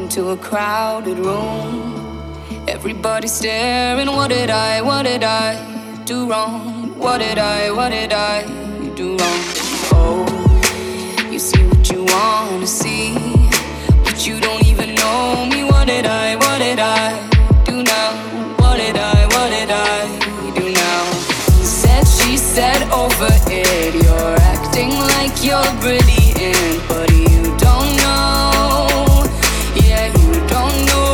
into a crowded room. Everybody staring. What did I do wrong? What did I do wrong? Oh, you see what you wanna see, but you don't even know me. What did I do now? What did I do now? Said, she said over it. You're acting like you're brilliant, but you don't know. Yeah, you don't know.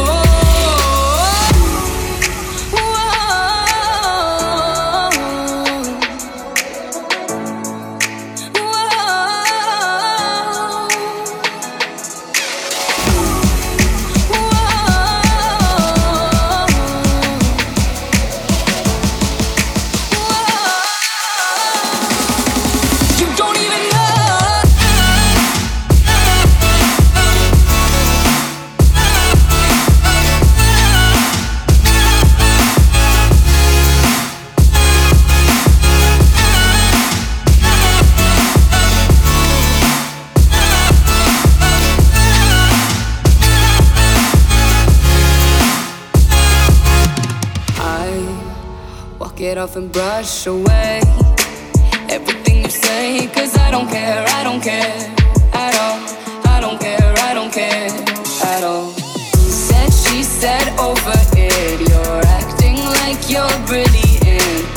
Get off and brush away everything you say, 'cause I don't care at all. I don't care at all. Said, she said over it. You're acting like you're brilliant,